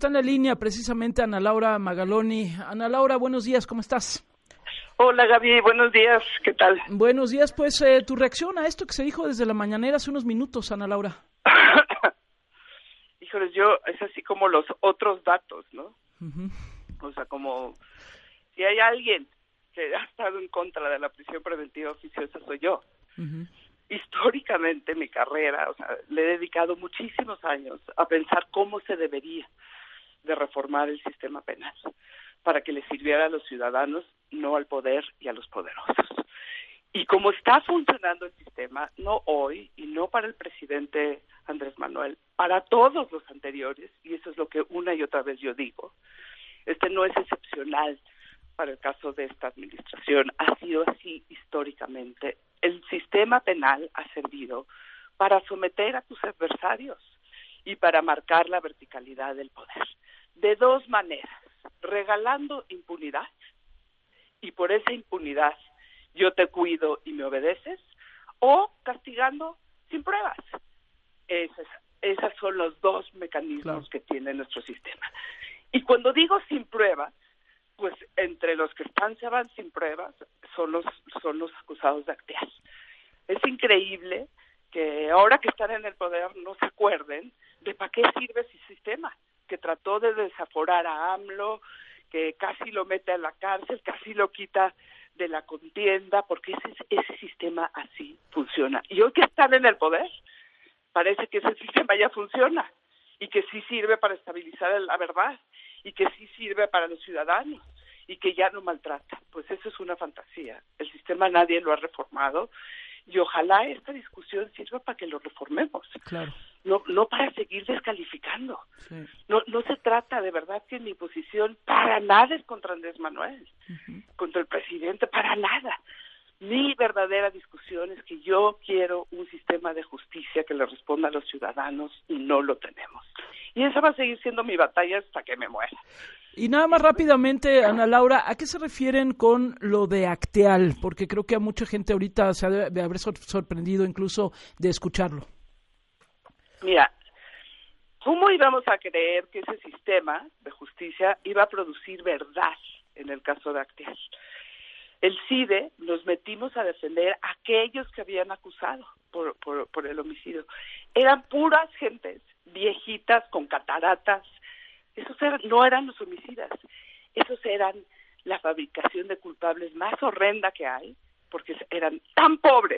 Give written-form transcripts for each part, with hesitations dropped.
está en la línea precisamente Ana Laura Magaloni. Ana Laura, buenos días, ¿cómo estás? Hola Gaby, buenos días, ¿qué tal? Buenos días, pues tu reacción a esto que se dijo desde la mañanera hace unos minutos, Ana Laura. Híjoles, es así como los otros datos, ¿no? O sea, como si hay alguien que ha estado en contra de la prisión preventiva oficiosa, soy yo. Históricamente mi carrera, o sea, le he dedicado muchísimos años a pensar cómo se debería de reformar el sistema penal para que le sirviera a los ciudadanos, no al poder y a los poderosos. Y como está funcionando el sistema, no hoy y no para el presidente Andrés Manuel, para todos los anteriores, y eso es lo que una y otra vez yo digo, este no es excepcional para el caso de esta administración, ha sido así históricamente. El sistema penal ha servido para someter a tus adversarios y para marcar la verticalidad del poder. De dos maneras, regalando impunidad, y por esa impunidad yo te cuido y me obedeces, o castigando sin pruebas. Esos son los dos mecanismos que tiene nuestro sistema. Y cuando digo sin pruebas, pues entre los que se van sin pruebas son los acusados de actear. Es increíble que ahora que están en el poder no se acuerden de para qué sirve ese sistema, que trató de desaforar a AMLO, que casi lo mete a la cárcel, casi lo quita de la contienda, porque ese sistema así funciona. Y hoy que están en el poder, parece que ese sistema ya funciona y que sí sirve para estabilizar la verdad y que sí sirve para los ciudadanos y que ya no maltrata. Pues eso es una fantasía. El sistema nadie lo ha reformado y ojalá esta discusión sirva para que lo reformemos. Claro. No para seguir descalificando. Sí. No se trata, de verdad, que mi posición para nada es contra Andrés Manuel, contra el presidente, para nada. Mi verdadera discusión es que yo quiero un sistema de justicia que le responda a los ciudadanos y no lo tenemos. Y esa va a seguir siendo mi batalla hasta que me muera. Y nada más rápidamente, Ana Laura, ¿a qué se refieren con lo de Acteal? Porque creo que a mucha gente ahorita se ha de haber sorprendido incluso de escucharlo. Mira, ¿cómo íbamos a creer que ese sistema de justicia iba a producir verdad en el caso de Acteal? El CIDE nos metimos a defender a aquellos que habían acusado por el homicidio. Eran puras gentes, viejitas, con cataratas. Esos no eran los homicidas. Esos eran la fabricación de culpables más horrenda que hay, porque eran tan pobres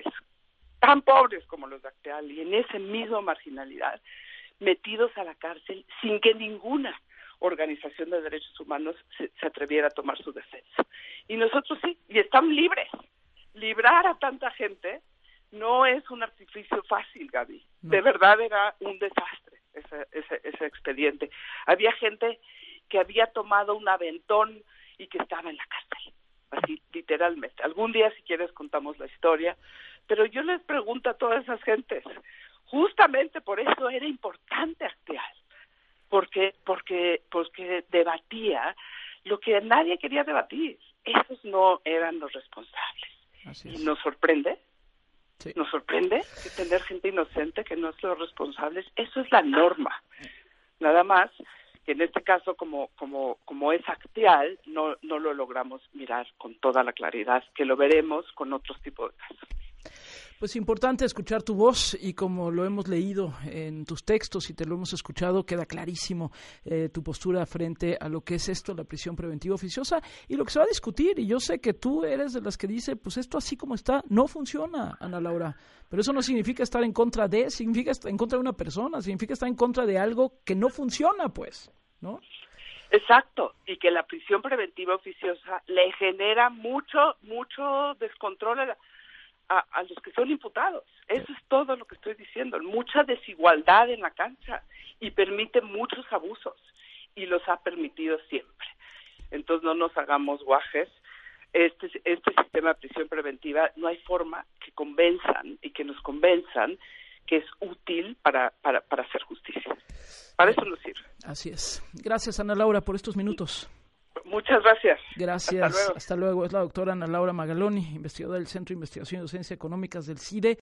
como los de Acteal, y en esa misma marginalidad, metidos a la cárcel sin que ninguna organización de derechos humanos se atreviera a tomar su defensa. Y nosotros sí, y están libres. Librar a tanta gente no es un artificio fácil, Gaby. No. De verdad era un desastre ese expediente. Había gente que había tomado un aventón y que estaba en la cárcel, así literalmente. Algún día, si quieres, contamos la historia, pero yo les pregunto a todas esas gentes, justamente por eso era importante Acteal, porque debatía lo que nadie quería debatir. Esos no eran los responsables. Así es. Y nos sorprende. Sí. Nos sorprende que tener gente inocente que no es los responsables. Eso es la norma. Nada más que en este caso, como es Acteal, no lo logramos mirar con toda la claridad, que lo veremos con otros tipos de casos. Pues importante escuchar tu voz, y como lo hemos leído en tus textos y te lo hemos escuchado, queda clarísimo tu postura frente a lo que es esto, la prisión preventiva oficiosa, y lo que se va a discutir. Y yo sé que tú eres de las que dice, pues esto así como está no funciona, Ana Laura, pero eso no significa estar en contra significa estar en contra de una persona, significa estar en contra de algo que no funciona, pues, ¿no? Exacto, y que la prisión preventiva oficiosa le genera mucho descontrol a los que son imputados. Eso es todo lo que estoy diciendo. Mucha desigualdad en la cancha y permite muchos abusos, y los ha permitido siempre. Entonces no nos hagamos guajes. Este sistema de prisión preventiva no hay forma que convenzan y que nos convenzan que es útil para hacer justicia. Para eso nos sirve. Así es. Gracias, Ana Laura, por estos minutos. Muchas gracias. Gracias. Hasta luego. Es la doctora Ana Laura Magaloni, investigadora del Centro de Investigación y Docencia Económicas del CIDE.